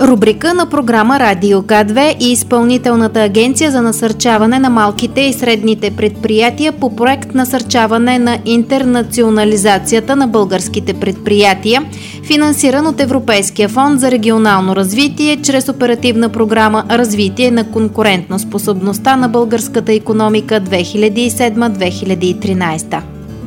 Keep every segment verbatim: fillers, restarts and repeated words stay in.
Рубрика на програма Радио К две и Изпълнителната агенция за насърчаване на малките и средните предприятия по проект Насърчаване на интернационализацията на българските предприятия, финансиран от Европейския фонд за регионално развитие чрез оперативна програма Развитие на конкурентоспособността на българската икономика две хиляди и седма - две хиляди и тринадесета.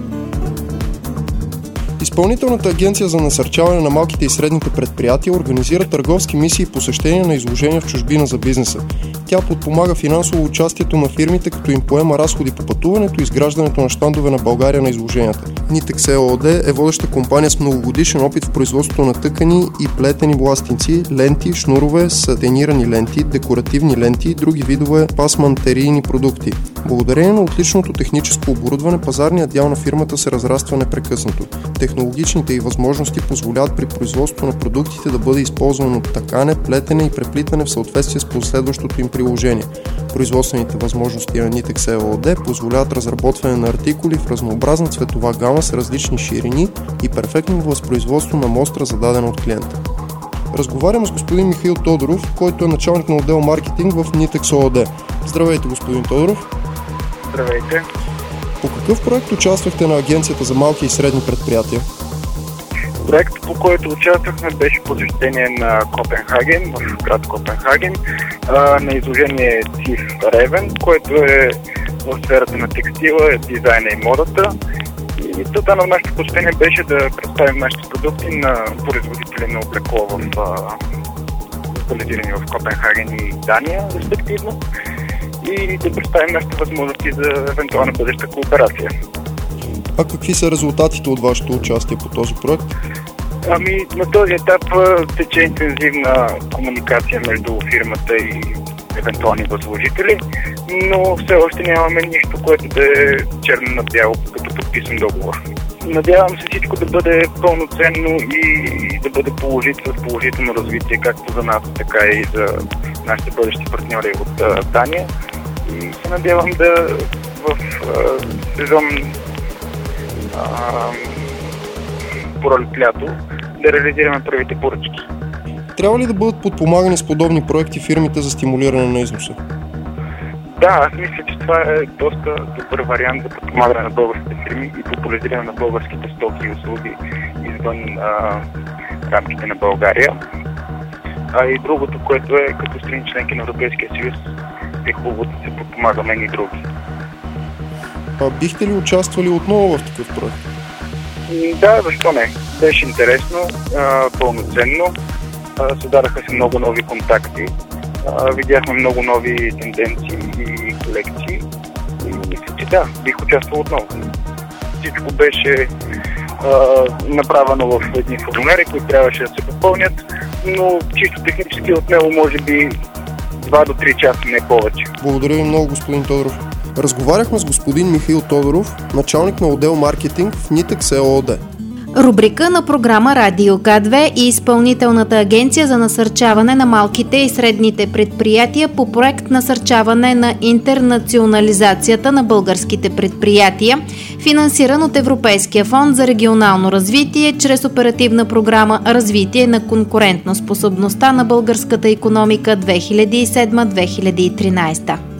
Изпълнителната агенция за насърчаване на малките и средните предприятия организира търговски мисии и посещения на изложения в чужбина за бизнеса. Тя подпомага финансово участието на фирмите, като им поема разходи по пътуването и изграждането на щандове на България на изложенията. Нитекс ЕООД е водеща компания с многогодишен опит в производството на тъкани и плетени ластинци, ленти, шнурове, сатенирани ленти, декоративни ленти и други видове пасмантерийни продукти. Благодарение на отличното техническо оборудване, пазарният дял на фирмата се разраства непрекъснато. Технологичните й възможности позволяват при производството на продуктите да бъде използвано такане, плетене и преплитане в съответствие с последващото им приложение. Производствените възможности на Нитекс ЕООД позволяват разработване на артикули в разнообразна цветова гама с различни ширини и перфектно възпроизводство на мостра, зададена от клиента. Разговарям с господин Михаил Тодоров, който е началник на отдел маркетинг в Нитекс ООД. Здравейте, господин Тодоров. Здравейте. По какъв проект участвахте на Агенцията за малки и средни предприятия? Проектът, по който участвахме, беше посещение на Копенхаген, в град Копенхаген, на изложение ЦИФ Ревен, което е в сферата на текстила, дизайна и модата. И целта на нашето посещение беше да представим нашите продукти на производители на облекло в локализирани в Копенхаген и Дания, респективно, и да представим нашите възможности за евентуална бъдеща кооперация. А какви са резултатите от вашето участие по този проект? Ами, на този етап тече интензивна комуникация между фирмата и евентуални възложители, но все още нямаме нищо, което да е черно на бяло, като подписан договор. Надявам се всичко да бъде пълноценно и да бъде положително, положително развитие, както за нас, така и за нашите бъдещи партньори от а, Дания. И се надявам да в а, сезон а, пролет-лято да реализираме първите поръчки. Трябва ли да бъдат подпомагани с подобни проекти фирмите за стимулиране на износа? Да, аз мисля, че това е доста добър вариант за подпомагане на българските фирми и популяризиране на българските стоки и услуги извън а, рамките на България. А и другото, което е като страни членки на Европейския съюз, е хубаво да се подпомагаме и други. А бихте ли участвали отново в такъв проект? Да, защо не? Беше интересно, а, пълноценно. А, създадаха се много нови контакти. А, видяхме много нови тенденции и колекции. И мисля, че да, бих участвал отново. Всичко беше а, направено в едни формуляри, които трябваше да се попълнят, но чисто технически от него може би два до три часа, не повече. Благодаря ви много, господин Тодоров. Разговаряхме с господин Михаил Тодоров, началник на отдел маркетинг в Нитекс ЕООД. Рубрика на програма Радио К две и Изпълнителната агенция за насърчаване на малките и средните предприятия по проект Насърчаване на интернационализацията на българските предприятия, финансиран от Европейския фонд за регионално развитие чрез оперативна програма Развитие на конкурентоспособността на българската икономика две хиляди и седма - две хиляди и тринадесета.